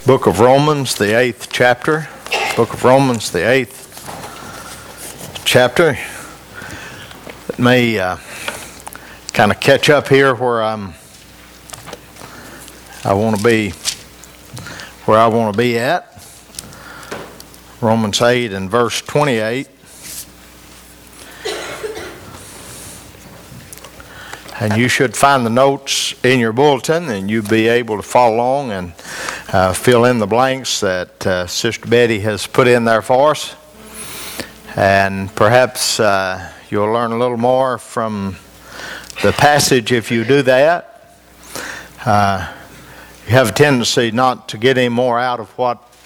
Book of Romans, the 8th chapter. Book of Romans, the 8th chapter. It may kind of catch up here where I want to be at. Romans 8 and verse 28. And you should find the notes in your bulletin, and you'll be able to follow along and fill in the blanks that Sister Betty has put in there for us. And perhaps you'll learn a little more from the passage if you do that. You have a tendency not to get any more out of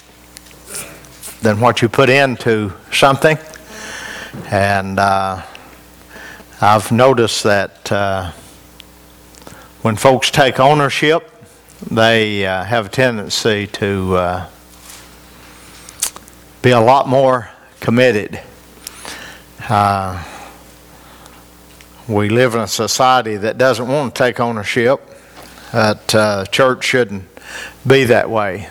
than what you put into something. And I've noticed that when folks take ownership, they have a tendency to be a lot more committed. We live in a society that doesn't want to take ownership. That church shouldn't be that way.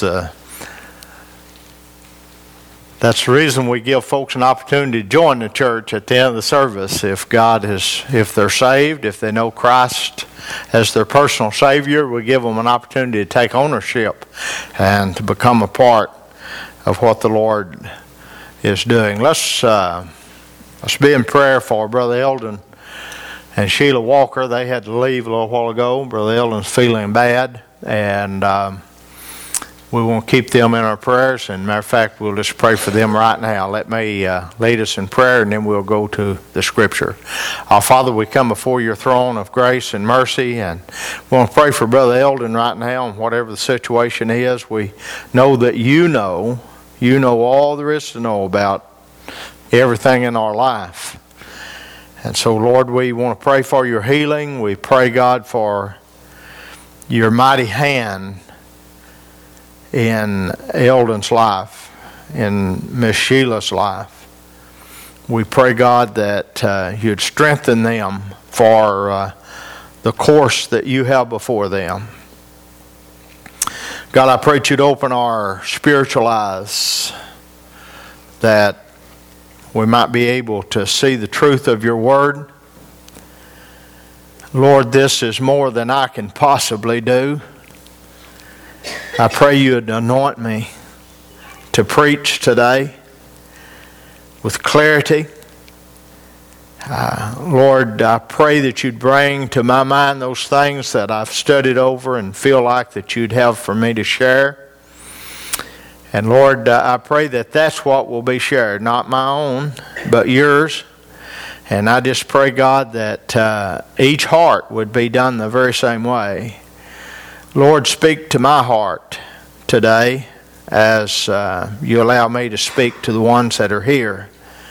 That's the reason we give folks an opportunity to join the church at the end of the service. If they're saved, if they know Christ as their personal Savior, we give them an opportunity to take ownership and to become a part of what the Lord is doing. Let's be in prayer for Brother Eldon and Sheila Walker. They had to leave a little while ago. Brother Eldon's feeling bad, and we want to keep them in our prayers. And matter of fact, we'll just pray for them right now. Let me lead us in prayer, and then we'll go to the Scripture. Our Father, we come before your throne of grace and mercy, and we want to pray for Brother Eldon right now, and whatever the situation is. We know that you know all there is to know about everything in our life. And so, Lord, we want to pray for your healing. We pray, God, for your mighty hand in Eldon's life, in Miss Sheila's life. We pray, God, that you'd strengthen them for the course that you have before them. God, I pray that you'd open our spiritual eyes, that we might be able to see the truth of your word. Lord, this is more than I can possibly do. I pray you'd anoint me to preach today with clarity. Lord, I pray that you'd bring to my mind those things that I've studied over and feel like that you'd have for me to share. And Lord, I pray that that's what will be shared, not my own, but yours. And I just pray, God, that each heart would be done the very same way. Lord, speak to my heart today as you allow me to speak to the ones that are here.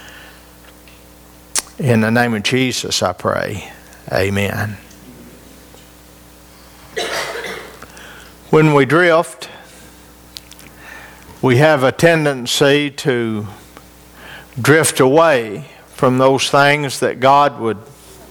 In the name of Jesus, I pray. Amen. When we drift, we have a tendency to drift away from those things that God would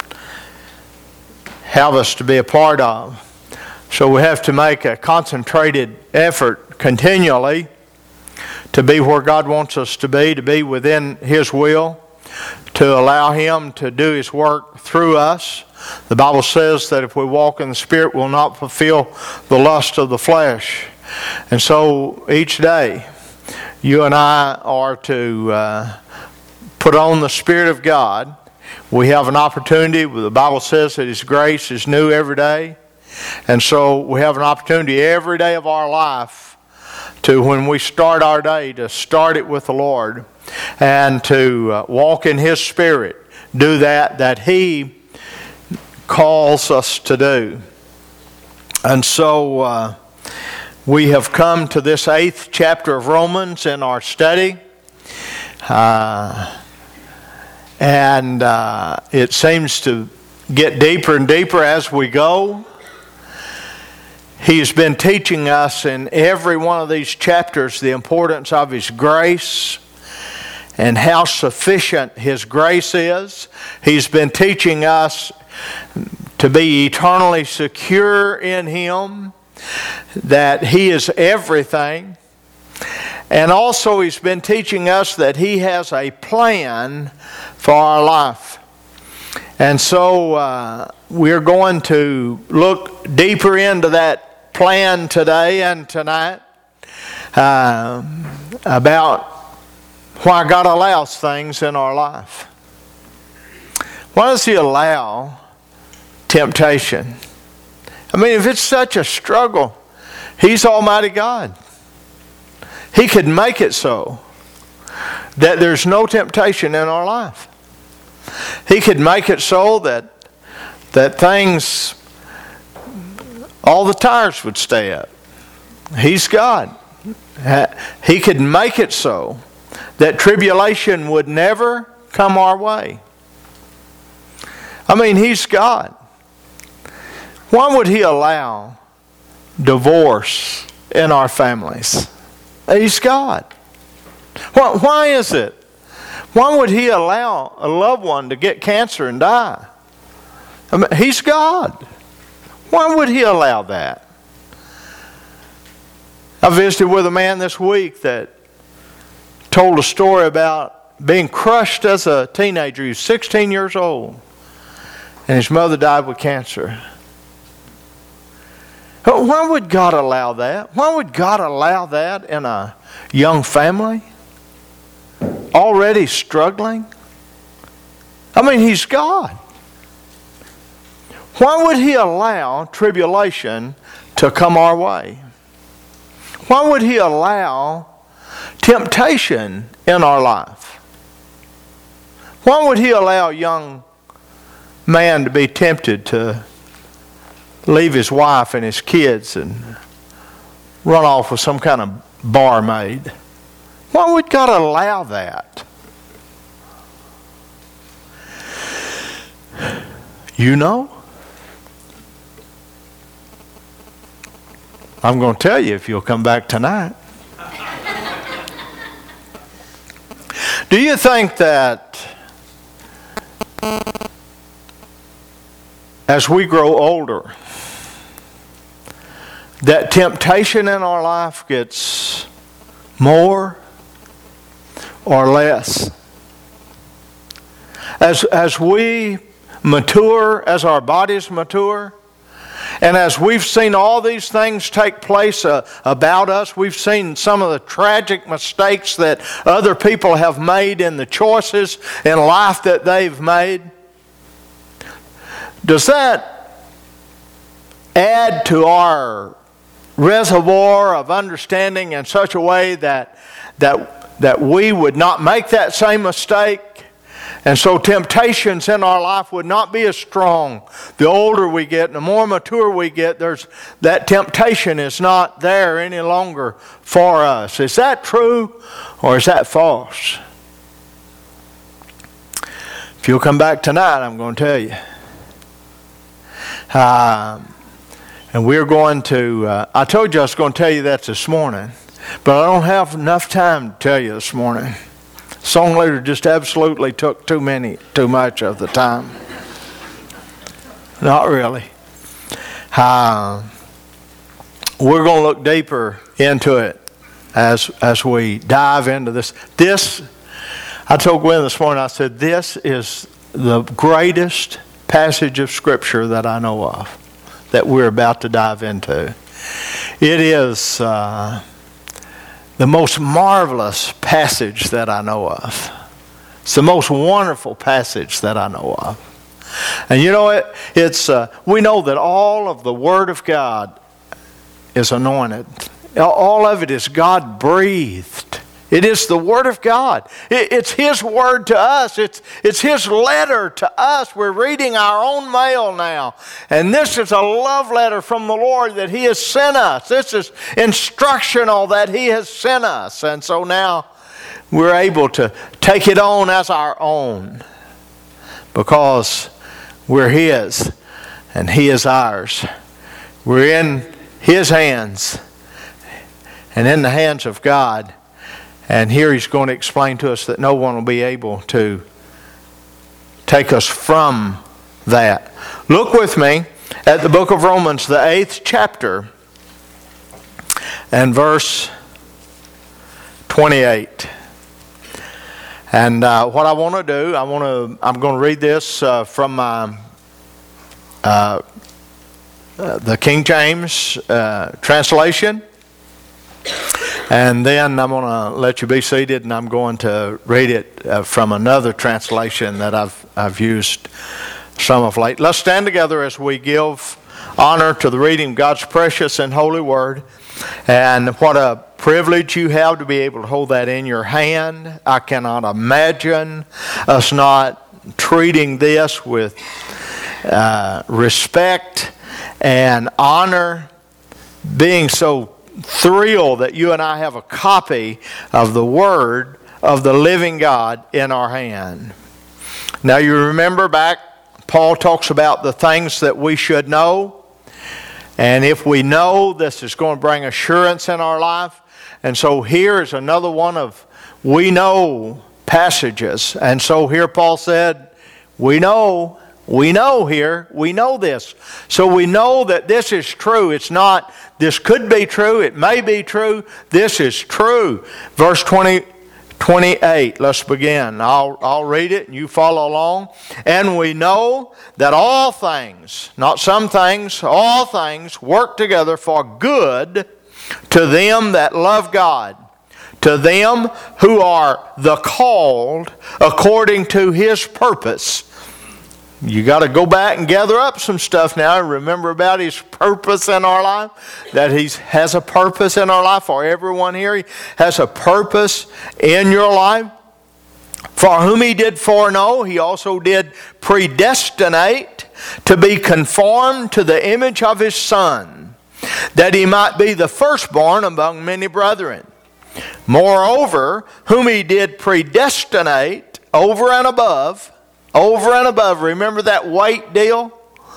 have us to be a part of. So we have to make a concentrated effort continually to be where God wants us to be within His will, to allow Him to do His work through us. The Bible says that if we walk in the Spirit, we'll not fulfill the lust of the flesh. And so each day, you and I are to put on the Spirit of God. We have an opportunity. The Bible says that His grace is new every day. And so we have an opportunity every day of our life to, when we start our day, to start it with the Lord and to walk in His Spirit, do that He calls us to do. And so we have come to this 8th chapter of Romans in our study. And it seems to get deeper and deeper as we go. He's been teaching us in every one of these chapters the importance of His grace and how sufficient His grace is. He's been teaching us to be eternally secure in Him that He is everything. And also He's been teaching us that He has a plan for our life. And so we're going to look deeper into that plan today and tonight about why God allows things in our life. Why does He allow temptation? I mean, if it's such a struggle, He's Almighty God. He could make it so that there's no temptation in our life. He could make it so that things, all the tires would stay up. He's God. He could make it so that tribulation would never come our way. I mean, He's God. Why would He allow divorce in our families? He's God. Why is it? Why would He allow a loved one to get cancer and die? I mean, He's God. Why would He allow that? I visited with a man this week that told a story about being crushed as a teenager. He was 16 years old, and his mother died with cancer. Why would God allow that? Why would God allow that in a young family? Already struggling? I mean, He's God. Why would He allow tribulation to come our way? Why would He allow temptation in our life? Why would He allow a young man to be tempted to leave his wife and his kids and run off with some kind of barmaid? Why would God allow that? You know? I'm going to tell you if you'll come back tonight. Do you think that as we grow older, that temptation in our life gets more or less? As we mature, as our bodies mature, and as we've seen all these things take place about us, we've seen some of the tragic mistakes that other people have made in the choices in life that they've made. Does that add to our reservoir of understanding in such a way that we would not make that same mistake? And so temptations in our life would not be as strong. The older we get and the more mature we get, that temptation is not there any longer for us. Is that true or is that false? If you'll come back tonight, I'm going to tell you. And we're going to, I told you I was going to tell you that this morning, but I don't have enough time to tell you this morning. Song leader just absolutely took too much of the time. Not really. We're going to look deeper into it as we dive into this. I told Gwen this morning, I said, this is the greatest passage of Scripture that I know of that we're about to dive into. It is the most marvelous passage that I know of. It's the most wonderful passage that I know of. And you know, we know that all of the Word of God is anointed. All of it is God-breathed. It is the Word of God. It's His Word to us. It's His letter to us. We're reading our own mail now. And this is a love letter from the Lord that He has sent us. This is instructional that He has sent us. And so now we're able to take it on as our own because we're His and He is ours. We're in His hands and in the hands of God. And here He's going to explain to us that no one will be able to take us from that. Look with me at the book of Romans, the 8th chapter. and verse 28. And what I want to do, I'm going to read this from the King James translation. And then I'm going to let you be seated, and I'm going to read it from another translation that I've used some of late. Let's stand together as we give honor to the reading of God's precious and holy word. And what a privilege you have to be able to hold that in your hand. I cannot imagine us not treating this with respect and honor, being so thrilled that you and I have a copy of the Word of the living God in our hand. Now you remember back, Paul talks about the things that we should know. And if we know, this is going to bring assurance in our life. And so here is another one of we know passages. And so here Paul said, we know here, we know this. So we know that this is true. It's not, this could be true, it may be true, this is true. Verse 28, let's begin. I'll read it and you follow along. And we know that all things, not some things, all things work together for good to them that love God, to them who are the called according to His purpose. You got to go back and gather up some stuff now and remember about His purpose in our life, that He has a purpose in our life. For everyone here, He has a purpose in your life. For whom He did foreknow, He also did predestinate to be conformed to the image of His Son, that He might be the firstborn among many brethren. Moreover, whom He did predestinate over and above, remember that weight deal?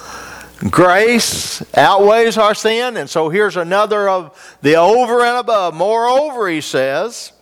Grace outweighs our sin, and so here's another of the over and above. Moreover, he says,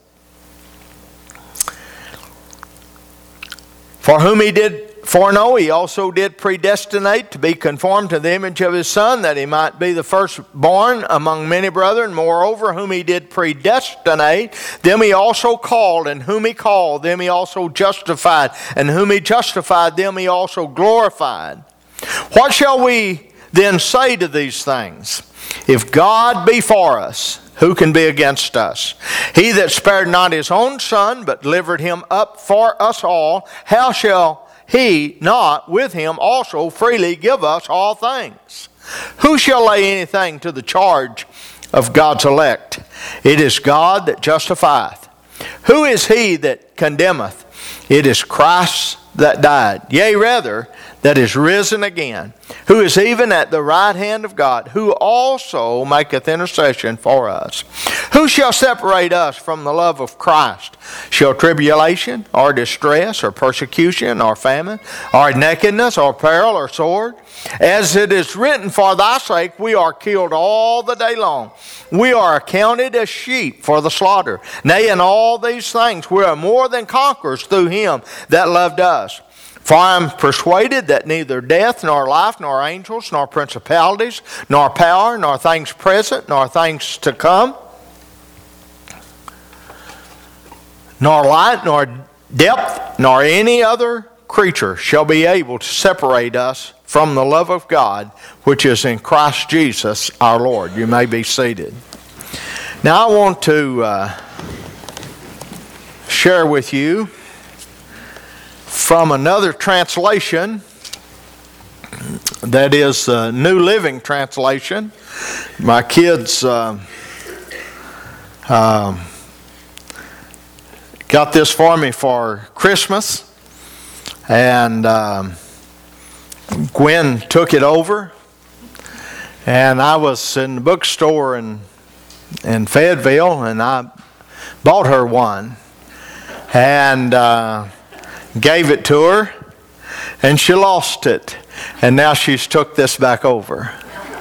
for whom He did foreknow, He also did predestinate to be conformed to the image of His Son, that He might be the firstborn among many brethren. Moreover, whom He did predestinate, them He also called, and whom He called, them He also justified, and whom He justified, them He also glorified. What shall we then say to these things? If God be for us, who can be against us? He that spared not His own Son, but delivered Him up for us all, how shall He not with Him also freely give us all things? Who shall lay anything to the charge of God's elect? It is God that justifieth. Who is he that condemneth? It is Christ that died, yea rather, that is risen again, who is even at the right hand of God, who also maketh intercession for us. Who shall separate us from the love of Christ? Shall tribulation, or distress, or persecution, or famine, or nakedness, or peril, or sword? As it is written, for thy sake we are killed all the day long. We are accounted as sheep for the slaughter. Nay, in all these things we are more than conquerors through Him that loved us. For I am persuaded that neither death, nor life, nor angels, nor principalities, nor power, nor things present, nor things to come, nor light, nor depth, nor any other creature shall be able to separate us from the love of God, which is in Christ Jesus our Lord. You may be seated. Now I want to share with you from another translation, that is the New Living Translation. My kids got this for me for Christmas, and Gwen took it over, and I was in the bookstore in Fayetteville, and I bought her one, and gave it to her, and she lost it, and now she's took this back over.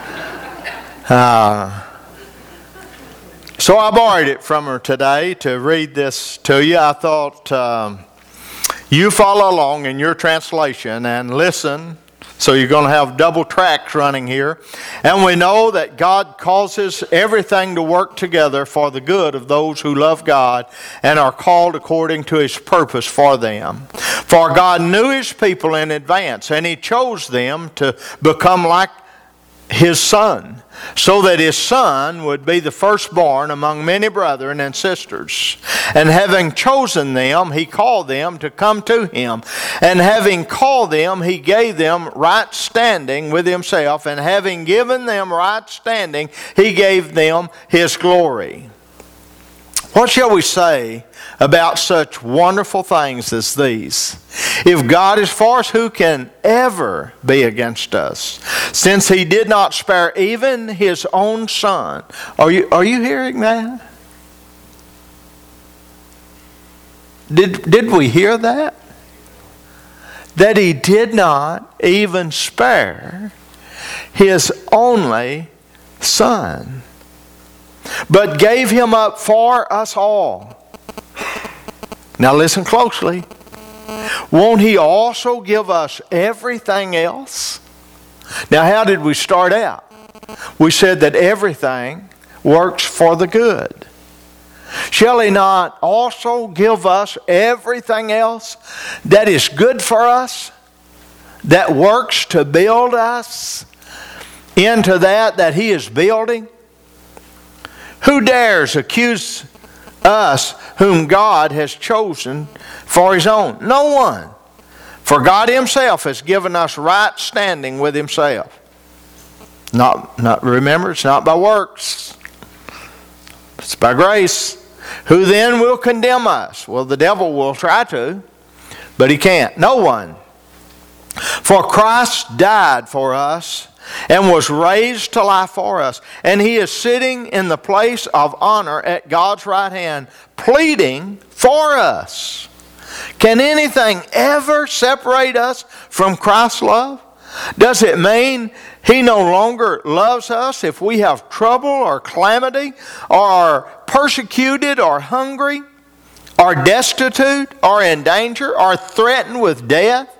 So I borrowed it from her today to read this to you. I thought you follow along in your translation and listen So you're going to have double tracks running here. And we know that God causes everything to work together for the good of those who love God and are called according to His purpose for them. For God knew His people in advance, and He chose them to become like His Son, so that His Son would be the firstborn among many brethren and sisters. And having chosen them, He called them to come to Him. And having called them, He gave them right standing with Himself. And having given them right standing, He gave them His glory. What shall we say about such wonderful things as these? If God is for us, who can ever be against us? Since He did not spare even His own Son. Are you hearing that? Did we hear that? That He did not even spare His only Son, but gave Him up for us all. Now listen closely. Won't He also give us everything else? Now how did we start out? We said that everything works for the good. Shall He not also give us everything else that is good for us, that works to build us into that He is building? Who dares accuse us whom God has chosen for His own? No one. For God Himself has given us right standing with Himself. Remember, it's not by works. It's by grace. Who then will condemn us? Well, the devil will try to, but he can't. No one. For Christ died for us and was raised to life for us. And He is sitting in the place of honor at God's right hand, pleading for us. Can anything ever separate us from Christ's love? Does it mean He no longer loves us if we have trouble or calamity, or are persecuted or hungry, or destitute, or in danger, or threatened with death?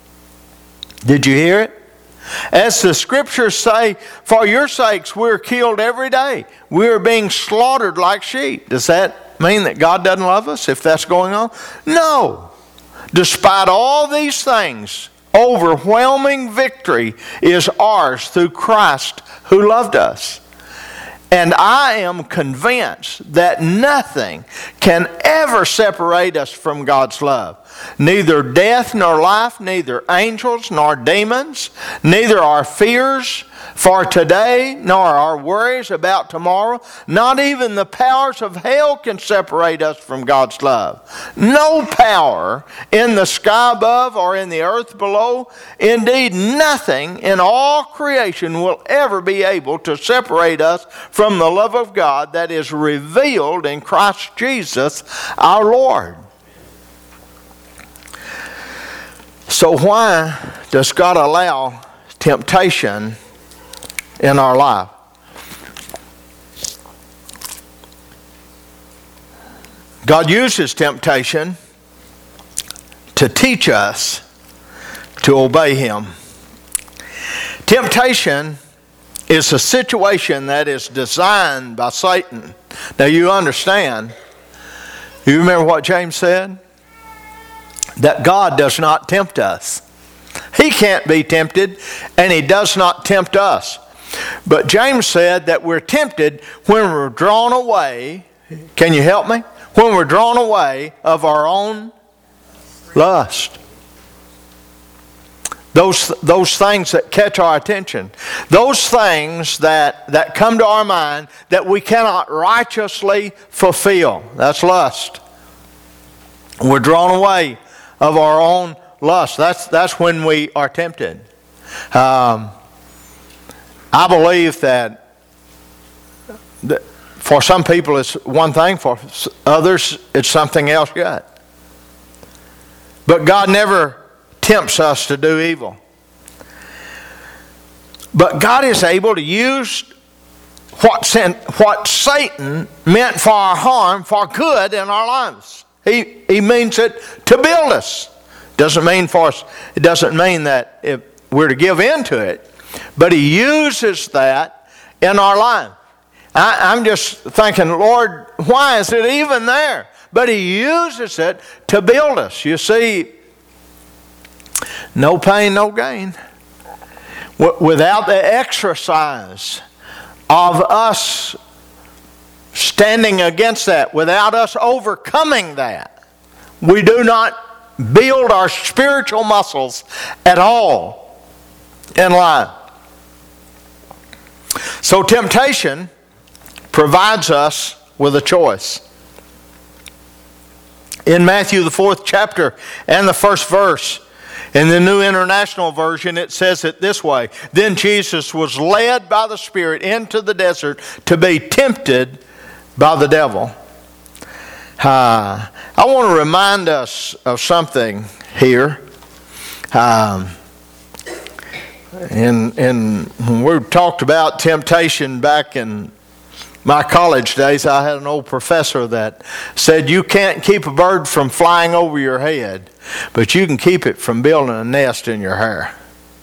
Did you hear it? As the Scriptures say, for your sakes we're killed every day. We're being slaughtered like sheep. Does that mean that God doesn't love us if that's going on? No. Despite all these things, overwhelming victory is ours through Christ who loved us. And I am convinced that nothing can ever separate us from God's love. Neither death nor life, neither angels nor demons, neither our fears for today nor our worries about tomorrow, not even the powers of hell can separate us from God's love. No power in the sky above or in the earth below, indeed nothing in all creation will ever be able to separate us from the love of God that is revealed in Christ Jesus our Lord. So why does God allow temptation in our life? God uses temptation to teach us to obey Him. Temptation is a situation that is designed by Satan. Now you understand, you remember what James said? That God does not tempt us. He can't be tempted, and He does not tempt us. But James said that we're tempted when we're drawn away. Can you help me? When we're drawn away of our own lust. Those things that catch our attention. Those things that come to our mind that we cannot righteously fulfill. That's lust. We're drawn away of our own lust. That's when we are tempted. I believe that for some people it's one thing, for others it's something else yet. But God never tempts us to do evil. But God is able to use what Satan meant for our harm for good in our lives. He means it to build us. It doesn't mean that we're to give into it, but He uses that in our life. I'm just thinking, Lord, why is it even there? But He uses it to build us. You see, no pain, no gain. Without the exercise of us standing against that, without us overcoming that, we do not build our spiritual muscles at all in life. So temptation provides us with a choice. In Matthew the 4th chapter and the 1st verse, in the New International Version, it says it this way: Then Jesus was led by the Spirit into the desert to be tempted by the devil. I want to remind us of something here. When we talked about temptation back in my college days, I had an old professor that said you can't keep a bird from flying over your head, but you can keep it from building a nest in your hair.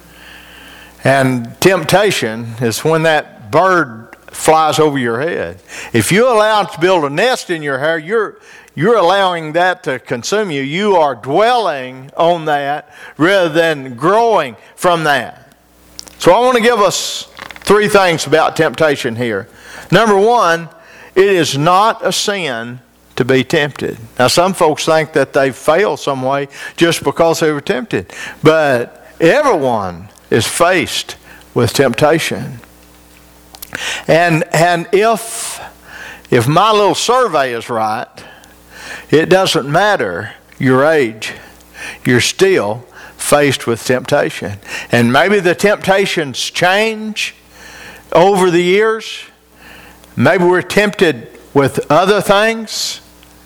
And temptation is when that bird flies over your head. If you allow it to build a nest in your hair, you're allowing that to consume you. You are dwelling on that rather than growing from that. So I want to give us 3 things about temptation here. Number 1, it is not a sin to be tempted. Now some folks think that they fail some way just because they were tempted. But everyone is faced with temptation. And if my little survey is right, it doesn't matter your age. You're still faced with temptation. And maybe the temptations change over the years. Maybe we're tempted with other things.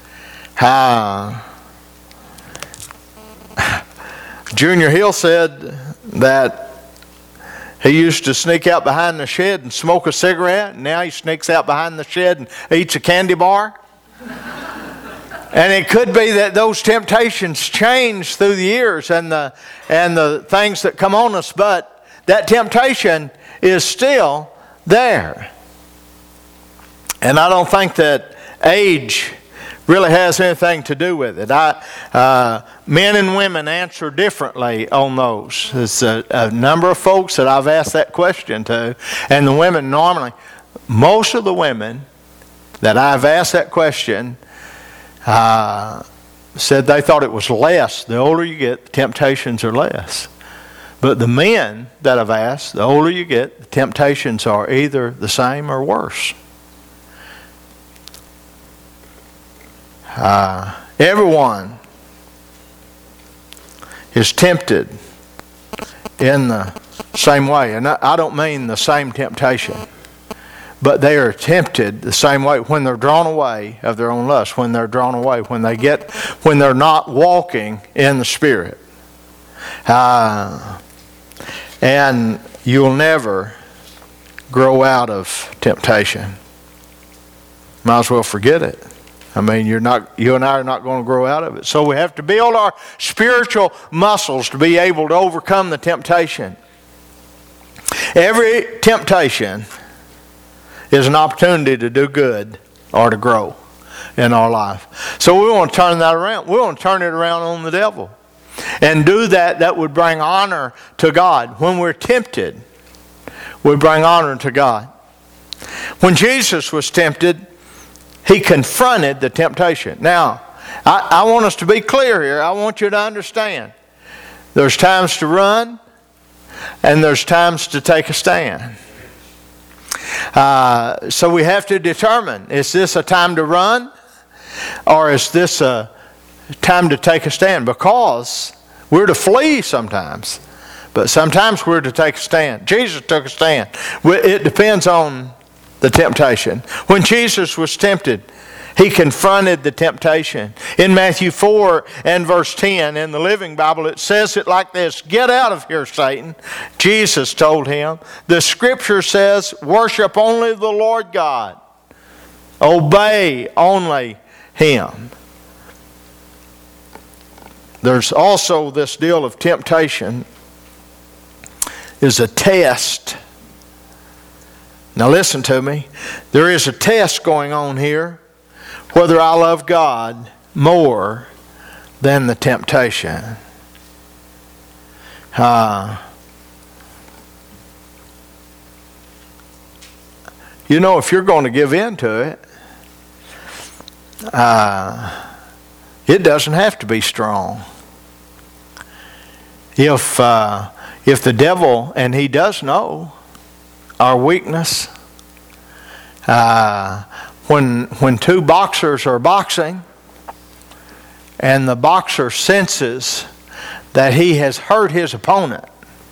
Junior Hill said that he used to sneak out behind the shed and smoke a cigarette. And now he sneaks out behind the shed and eats a candy bar. And it could be that those temptations change through the years and the things that come on us, but that temptation is still there. And I don't think that age really has anything to do with it. Men and women answer differently on those. There's a number of folks that I've asked that question to, and the women normally, most of the women that I've asked that question said they thought it was less. The older you get, the temptations are less. But the men that I've asked, the older you get, the temptations are either the same or worse. Everyone is tempted in the same way. And I don't mean the same temptation, but they are tempted the same way when they're drawn away of their own lust, when they're drawn away, when they're not walking in the Spirit. And you'll never grow out of temptation. Might as well forget it. I mean, you and I are not going to grow out of it. So we have to build our spiritual muscles to be able to overcome the temptation. Every temptation is an opportunity to do good or to grow in our life. So we want to turn that around. We want to turn it around on the devil. And do that would bring honor to God. When we're tempted, we bring honor to God. When Jesus was tempted, He confronted the temptation. Now, I want us to be clear here. I want you to understand. There's times to run, and there's times to take a stand. So we have to determine, is this a time to run, or is this a time to take a stand? Because we're to flee sometimes, but sometimes we're to take a stand. Jesus took a stand. It depends on the temptation. When Jesus was tempted, He confronted the temptation. In Matthew 4 and verse 10, in the Living Bible, it says it like this: "Get out of here, Satan," Jesus told him. "The Scripture says, worship only the Lord God. Obey only Him." There's also this deal of temptation is a test. Now listen to me. There is a test going on here, whether I love God more than the temptation. You know, if you're going to give in to it, it doesn't have to be strong. If the devil, and he does know our weakness, when two boxers are boxing and the boxer senses that he has hurt his opponent,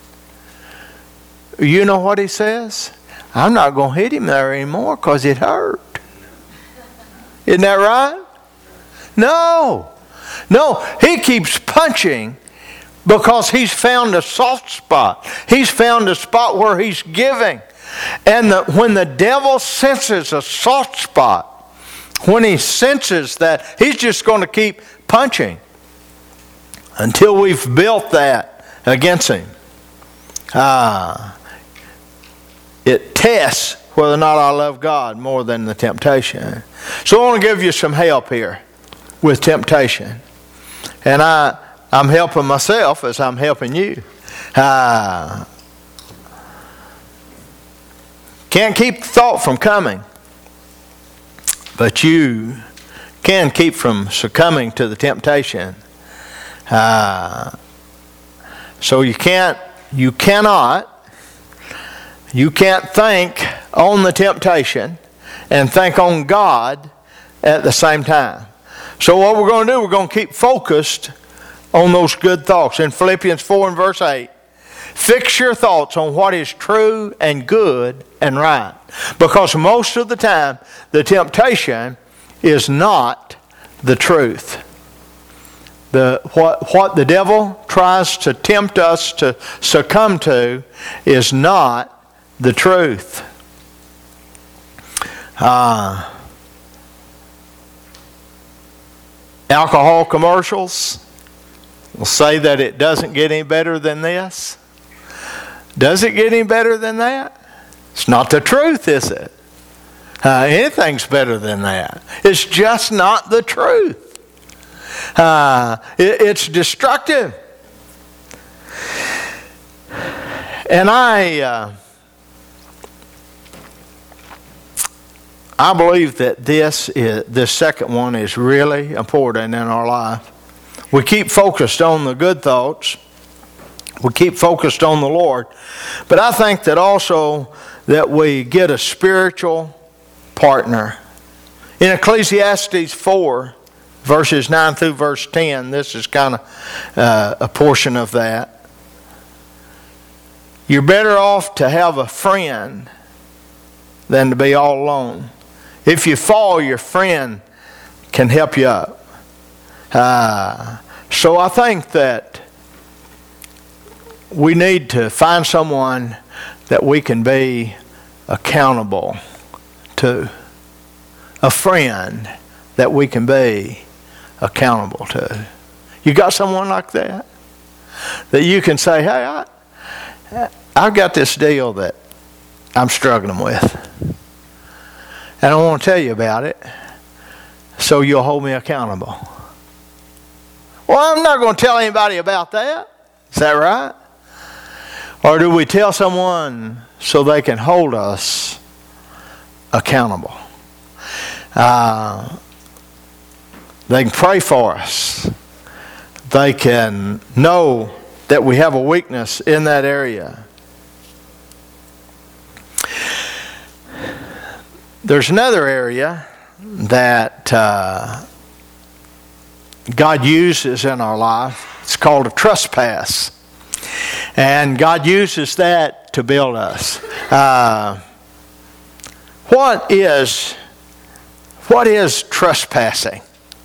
you know what he says? I'm not going to hit him there anymore because it hurt. Isn't that right? No, he keeps punching because he's found a soft spot. He's found a spot where he's giving. And when the devil senses a soft spot, when he senses that, he's just going to keep punching until we've built that against him. It tests whether or not I love God more than the temptation. So I want to give you some help here with temptation. And I'm helping myself as I'm helping you. Can't keep the thought from coming, but you can keep from succumbing to the temptation. So you can't think on the temptation and think on God at the same time. So what we're going to do, we're going to keep focused on those good thoughts. In Philippians 4 and verse 8, fix your thoughts on what is true and good and right. Because most of the time, the temptation is not the truth. What the devil tries to tempt us to succumb to is not the truth. Alcohol commercials will say that it doesn't get any better than this. Does it get any better than that? It's not the truth, is it? Anything's better than that. It's just not the truth. It's destructive. And I believe that this second one is really important in our life. We keep focused on the good thoughts. We keep focused on the Lord. But I think that also that we get a spiritual partner. In Ecclesiastes 4, verses 9 through verse 10, this is kind of a portion of that. You're better off to have a friend than to be all alone. If you fall, your friend can help you up. So I think that we need to find someone that we can be accountable to. A friend that we can be accountable to. You got someone like that? That you can say, hey, I've got this deal that I'm struggling with. And I want to tell you about it so you'll hold me accountable. Well, I'm not going to tell anybody about that. Is that right? Or do we tell someone so they can hold us accountable? They can pray for us. They can know that we have a weakness in that area. There's another area that God uses in our life. It's called a trespass. And God uses that to build us. What is trespassing?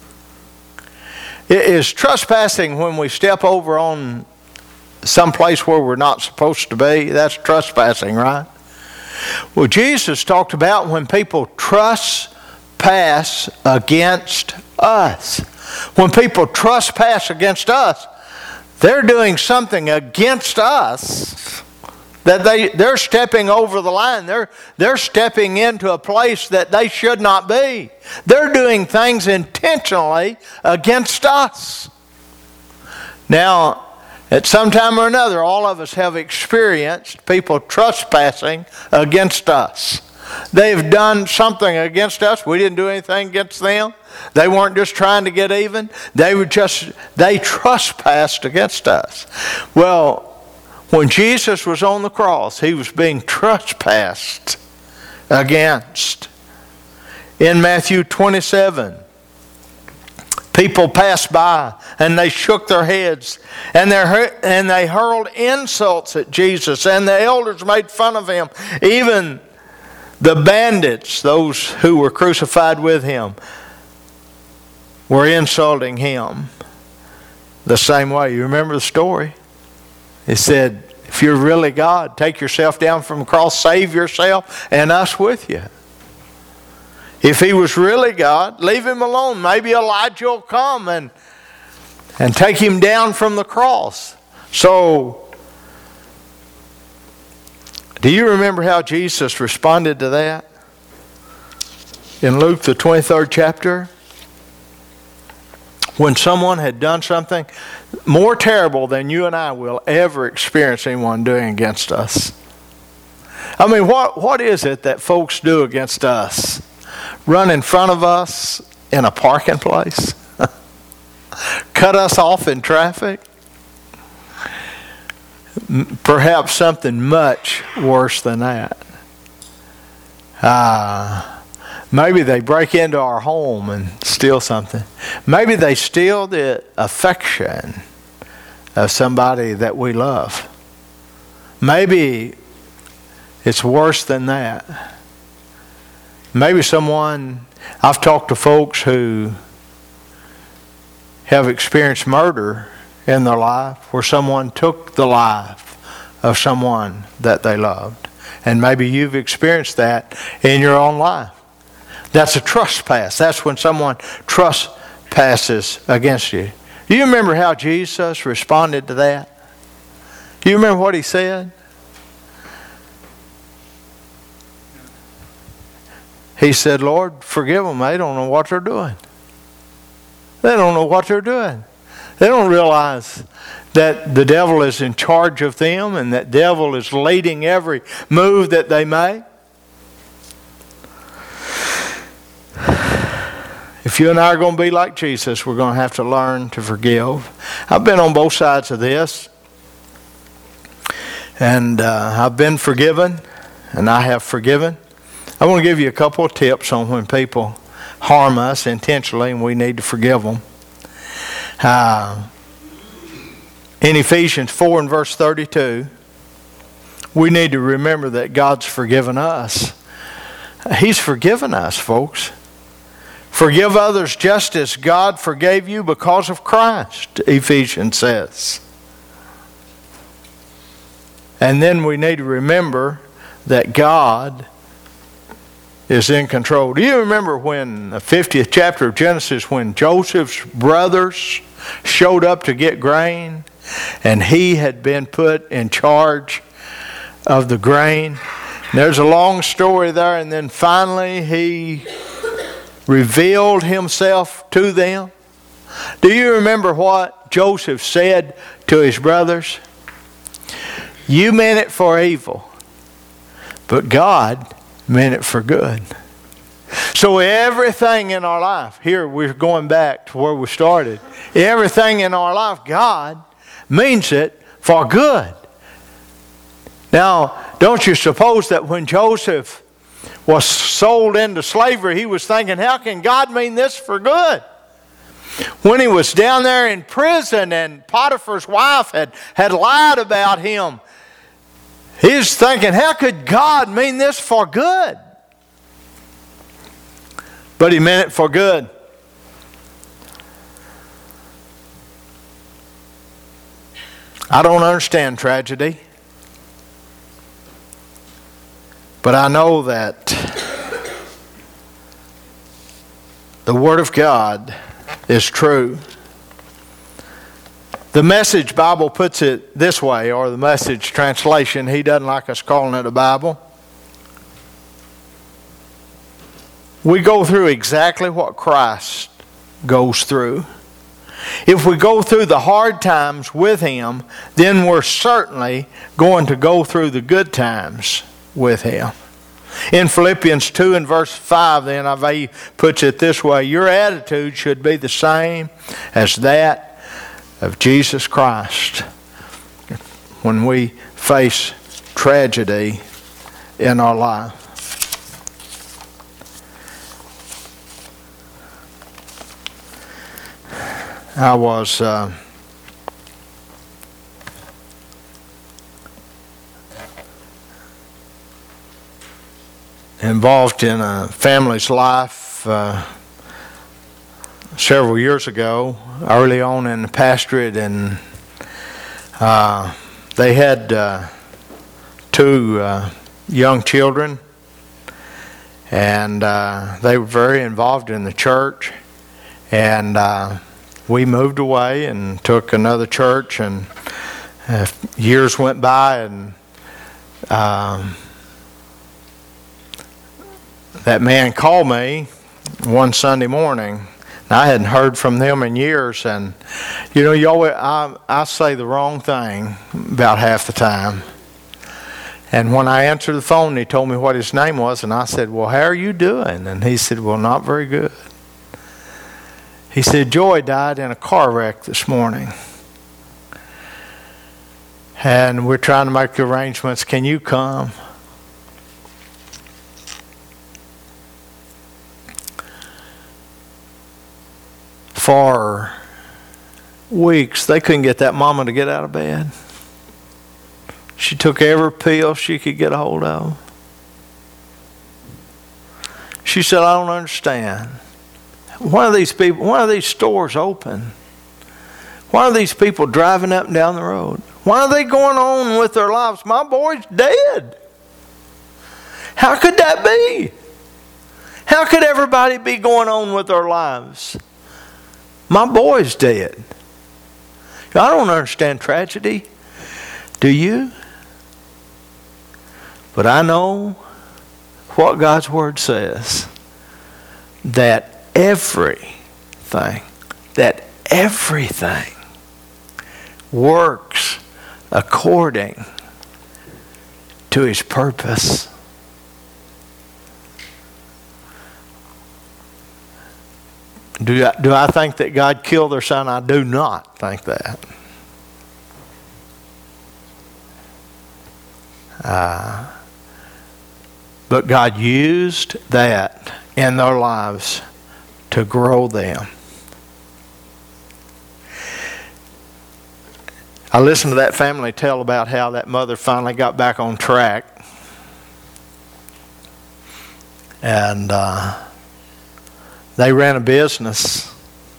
It is trespassing when we step over on some place where we're not supposed to be. That's trespassing, right? Well, Jesus talked about when people trespass against us. When people trespass against us, they're doing something against us That they're stepping over the line. They're stepping into a place that they should not be. They're doing things intentionally against us. Now, at some time or another, all of us have experienced people trespassing against us. They've done something against us. We didn't do anything against them. They weren't just trying to get even. They trespassed against us. Well, when Jesus was on the cross, he was being trespassed against. In Matthew 27, people passed by and they shook their heads and they hurled insults at Jesus, and the elders made fun of him. Even the bandits, those who were crucified with him, were insulting him the same way. You remember the story? He said, if you're really God, take yourself down from the cross, save yourself and us with you. If he was really God, leave him alone. Maybe Elijah will come and take him down from the cross. So, do you remember how Jesus responded to that? In Luke, the 23rd chapter, when someone had done something more terrible than you and I will ever experience anyone doing against us. I mean, what is it that folks do against us? Run in front of us in a parking place? Cut us off in traffic? Perhaps something much worse than that. Maybe they break into our home and steal something. Maybe they steal the affection of somebody that we love. Maybe it's worse than that. Maybe I've talked to folks who have experienced murder in their life, where someone took the life of someone that they loved. And maybe you've experienced that in your own life. That's a trespass. That's when someone trespasses against you. Do you remember how Jesus responded to that? Do you remember what he said? He said, Lord, forgive them. They don't know what they're doing. They don't know what they're doing. They don't realize that the devil is in charge of them and that devil is leading every move that they make. If you and I are going to be like Jesus, we're going to have to learn to forgive. I've been on both sides of this. And I've been forgiven, and I have forgiven. I want to give you a couple of tips on when people harm us intentionally and we need to forgive them. In Ephesians 4 and verse 32, we need to remember that God's forgiven us. He's forgiven us, folks. Forgive others just as God forgave you because of Christ, Ephesians says. And then we need to remember that God is in control. Do you remember when the 50th chapter of Genesis, when Joseph's brothers showed up to get grain and he had been put in charge of the grain? There's a long story there, and then finally he revealed himself to them. Do you remember what Joseph said to his brothers? You meant it for evil, but God meant it for good. So everything in our life, here we're going back to where we started. Everything in our life, God means it for good. Now, don't you suppose that when Joseph was sold into slavery, he was thinking, how can God mean this for good? When he was down there in prison and Potiphar's wife had lied about him, he was thinking, how could God mean this for good? But he meant it for good. I don't understand tragedy. But I know that the Word of God is true. The Message Bible puts it this way, or the Message translation. He doesn't like us calling it a Bible. We go through exactly what Christ goes through. If we go through the hard times with Him, then we're certainly going to go through the good times with Him. In Philippians 2 and verse 5, the NIV puts it this way: your attitude should be the same as that of Jesus Christ when we face tragedy in our life. I was involved in a family's life several years ago, early on in the pastorate, and they had two young children, and they were very involved in the church, and we moved away and took another church, and years went by, and that man called me one Sunday morning. I hadn't heard from them in years, and you know, I say the wrong thing about half the time. And when I answered the phone, he told me what his name was, and I said, well, how are you doing? And he said, well, not very good. He said, Joy died in a car wreck this morning, and we're trying to make arrangements. Can you come? For weeks, they couldn't get that mama to get out of bed. She took every pill she could get a hold of. She said, I don't understand. Why are these people, why are these stores open? Why are these people driving up and down the road? Why are they going on with their lives? My boy's dead. How could that be? How could everybody be going on with their lives? My boy's dead. I don't understand tragedy. Do you? But I know what God's Word says. That everything works according to His purpose. Do I think that God killed their son? I do not think that. But God used that in their lives to grow them. I listened to that family tell about how that mother finally got back on track. And they ran a business,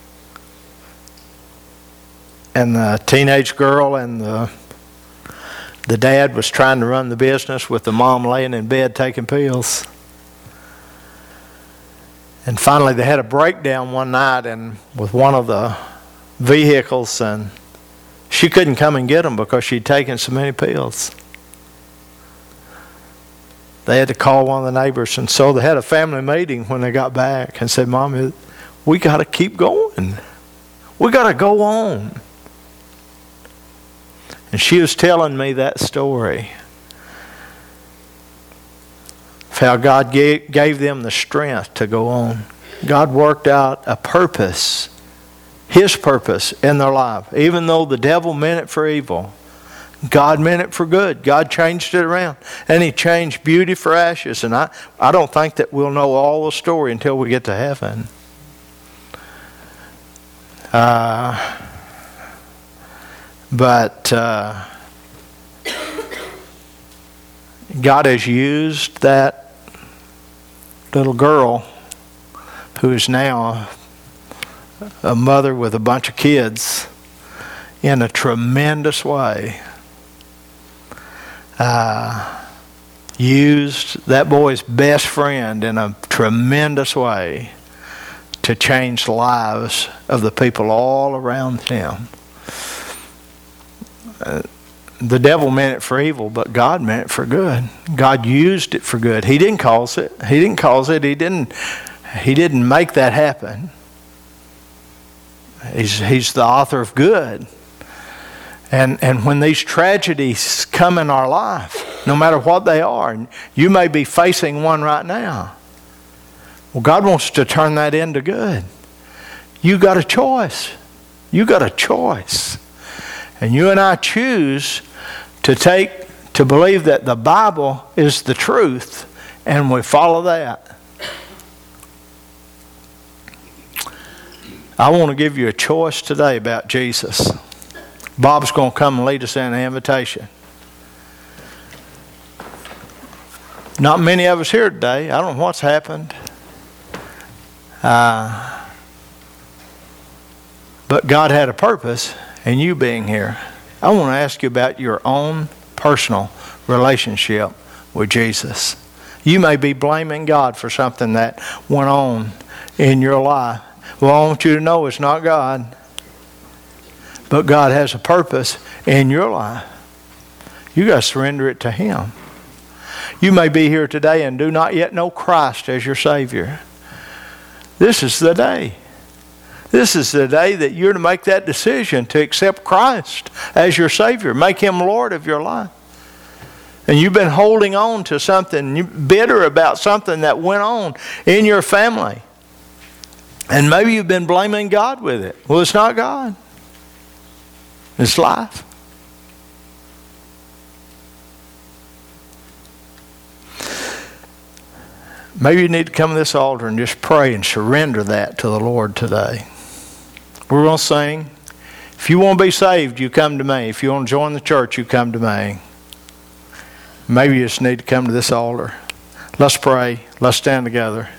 and the teenage girl and the dad was trying to run the business with the mom laying in bed taking pills. And finally they had a breakdown one night and with one of the vehicles, and she couldn't come and get them because she'd taken so many pills. They had to call one of the neighbors, and so they had a family meeting when they got back and said, Mom, we got to keep going. We got to go on. And she was telling me that story of how God gave them the strength to go on. God worked out a purpose, His purpose in their life. Even though the devil meant it for evil, God meant it for good. God changed it around. And He changed beauty for ashes. And I don't think that we'll know all the story until we get to heaven. But God has used that little girl who is now a mother with a bunch of kids in a tremendous way. Used that boy's best friend in a tremendous way to change the lives of the people all around him. the devil meant it for evil, but God meant it for good. God used it for good. He didn't cause it. He didn't cause it. He didn't make that happen. He's the author of good. And when these tragedies come in our life, no matter what they are, and you may be facing one right now, well, God wants to turn that into good. You got a choice. You got a choice. And you and I choose to believe that the Bible is the truth, and we follow that. I want to give you a choice today about Jesus. Bob's going to come and lead us in an invitation. Not many of us here today. I don't know what's happened. But God had a purpose in you being here. I want to ask you about your own personal relationship with Jesus. You may be blaming God for something that went on in your life. Well, I want you to know it's not God. But God has a purpose in your life. You got to surrender it to Him. You may be here today and do not yet know Christ as your Savior. This is the day. This is the day that you're to make that decision to accept Christ as your Savior. Make Him Lord of your life. And you've been holding on to something, you're bitter about something that went on in your family. And maybe you've been blaming God with it. Well, it's not God. It's life. Maybe you need to come to this altar and just pray and surrender that to the Lord today. We're going to sing. If you want to be saved, you come to me. If you want to join the church, you come to me. Maybe you just need to come to this altar. Let's pray. Let's stand together.